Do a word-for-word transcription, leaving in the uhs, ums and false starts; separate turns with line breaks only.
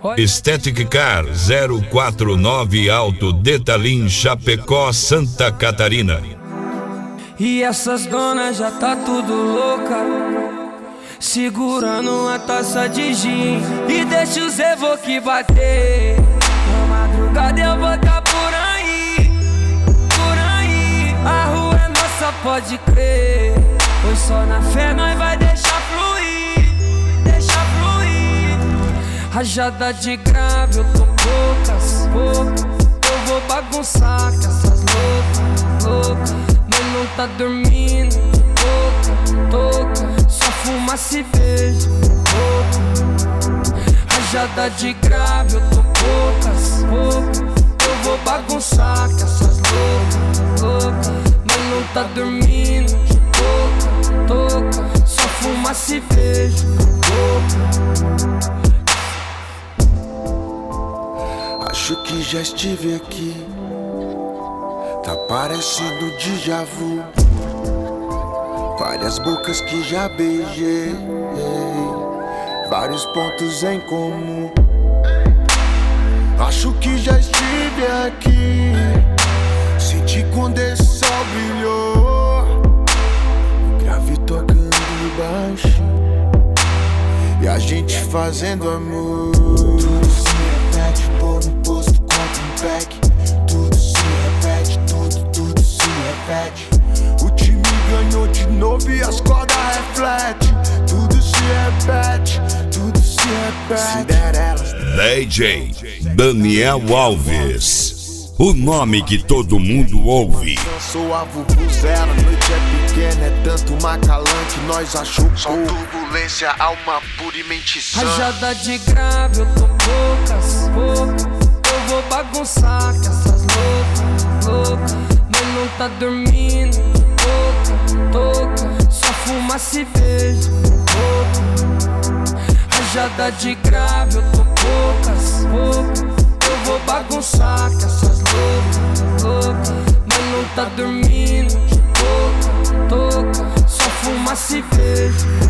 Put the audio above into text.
Aesthetic Car zero quatro nove Alto Detalim, Chapecó, Santa Catarina.
E essas donas já tá tudo louca, segurando uma taça de gin. E deixa os evoque bater. Na madrugada eu vou tá por aí, por aí. A rua é nossa, pode crer. Pois só na fé nós vai deixar fluir, deixar fluir. Rajada de grave, eu tô poucas, poucas. Eu vou bagunçar com essas loucas, loucas. Mas não tá dormindo, toca, toca. Só fumaça e beijo, pouca. Rajada de grave, eu tô poucas, poucas. Eu vou bagunçar com essas loucas, loucas. Mas não tá dormindo, toca, toca. Só fumaça e beijo, pouca.
Acho que já estive aqui, tá parecendo déjà vu. Várias bocas que já beijei, vários pontos em comum. Acho que já estive aqui, senti quando esse sol brilhou, o grave tocando baixo e a gente fazendo amor. Tudo se repete, tô no posto, contra um pack. Tudo se repete, tudo, tudo se repete. O time ganhou de novo e as cordas refletem. Tudo se repete, tudo se repete. Cinderelas.
D J Daniel Alves, o nome que todo mundo ouve.
Sou a vuvuzela, a noite é pequena, é tanto macalã que nós achou pouco. Só turbulência, alma pura e mente sã.
Rajada de grave, eu tô poucas, poucas. Eu vou bagunçar com essas loucas, loucas. Mas não tá dormindo, toca, toca. Só fumaça e beijo, pouca. Rajada de grave, eu tô poucas, poucas. Eu vou bagunçar com essas loucas, loucas. Mas não tá dormindo, toca, toca. Só fumaça e beijo.